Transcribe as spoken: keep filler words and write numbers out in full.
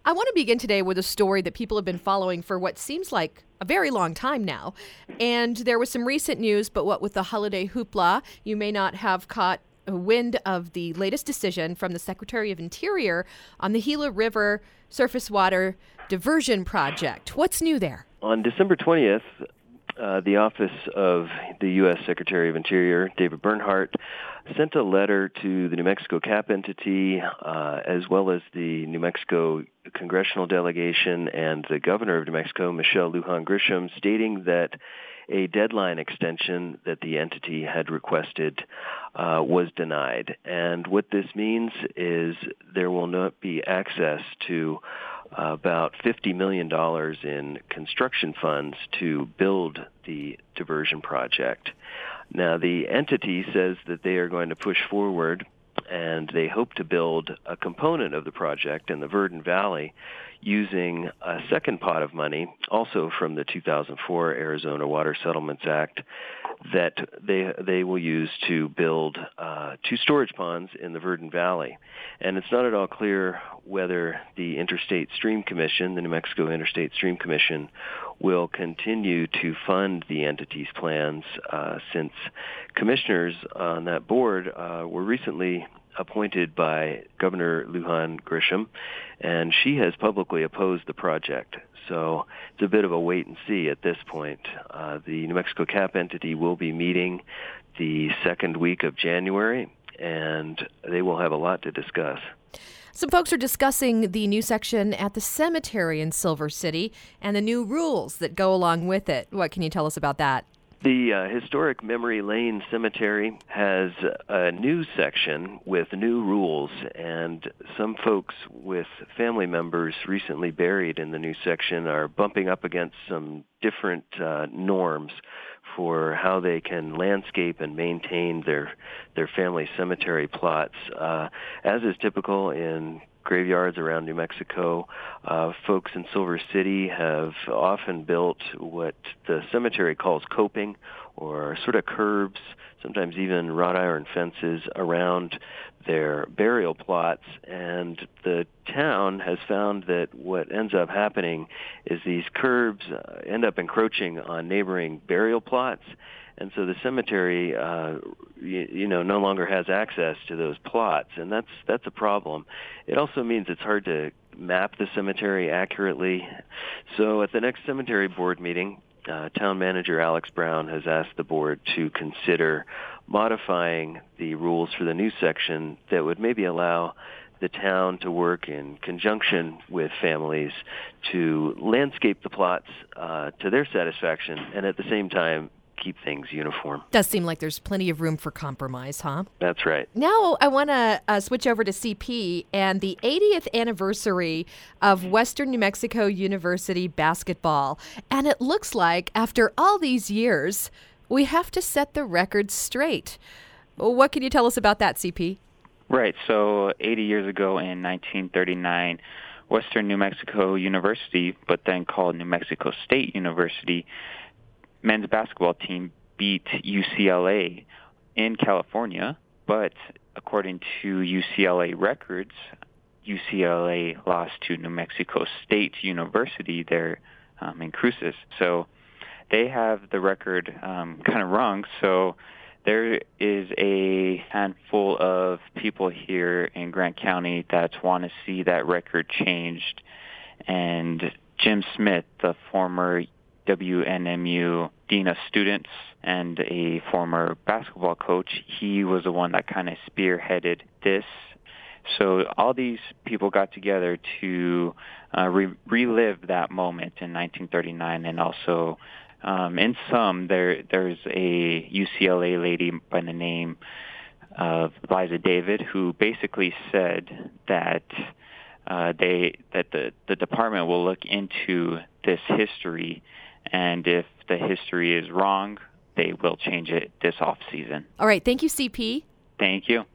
I want to begin today with a story that people have been following for what seems like a very long time now. And there was some recent news, but what with the holiday hoopla, you may not have caught a wind of the latest decision from the Secretary of Interior on the Gila River surface water diversion project. What's new there? On December twentieth, uh, the office of the U S Secretary of Interior, David Bernhardt, sent a letter to the New Mexico C A P entity, uh, as well as the New Mexico congressional delegation and the governor of New Mexico, Michelle Lujan Grisham, stating that a deadline extension that the entity had requested uh, was denied. And what this means is there will not be access to uh, about fifty million dollars in construction funds to build the diversion project. Now, the entity says that they are going to push forward, and they hope to build a component of the project in the Verdon Valley using a second pot of money, also from the two thousand four Arizona Water Settlements Act, that they they will use to build uh, two storage ponds in the Verdon Valley. And it's not at all clear whether the Interstate Stream Commission, the New Mexico Interstate Stream Commission, will continue to fund the entity's plans, uh, since commissioners on that board uh, were recently appointed by Governor Lujan Grisham, and she has publicly opposed the project. So it's a bit of a wait and see at this point. Uh, the New Mexico C A P entity will be meeting the second week of January, and they will have a lot to discuss. Some folks are discussing the new section at the cemetery in Silver City and the new rules that go along with it. What can you tell us about that? The uh, historic Memory Lane Cemetery has a new section with new rules, and some folks with family members recently buried in the new section are bumping up against some different uh, norms for how they can landscape and maintain their their family cemetery plots. Uh, as is typical in graveyards around New Mexico, uh, folks in Silver City have often built what the cemetery calls coping, or sort of curbs, sometimes even wrought iron fences around their burial plots. And the town has found that what ends up happening is these curbs uh, end up encroaching on neighboring burial plots. And so the cemetery, uh, you, you know, no longer has access to those plots, and that's that's a problem. It also means it's hard to map the cemetery accurately. So at the next cemetery board meeting, uh, town manager Alex Brown has asked the board to consider modifying the rules for the new section that would maybe allow the town to work in conjunction with families to landscape the plots uh, to their satisfaction, and at the same time keep things uniform. Does seem like there's plenty of room for compromise, huh? That's right. Now I want to uh, switch over to C P and the eightieth anniversary of Western New Mexico University basketball. And it looks like after all these years, we have to set the record straight. What can you tell us about that, C P? Right. So eighty years ago in nineteen thirty-nine, Western New Mexico University, but then called New Mexico State University, men's basketball team beat U C L A in California, but according to U C L A records, U C L A lost to New Mexico State University there um, in Cruces. So they have the record um, kind of wrong. So there is a handful of people here in Grant County that want to see that record changed. And Jim Smith, the former W N M U Dean of Students and a former basketball coach, he was the one that kind of spearheaded this. So all these people got together to uh, re- relive that moment in nineteen thirty-nine, and also um, in some, there there's a U C L A lady by the name of Liza David who basically said that uh, they that the, the department will look into this history, and if the history is wrong, they will change it this off season. All right. Thank you, C P. Thank you.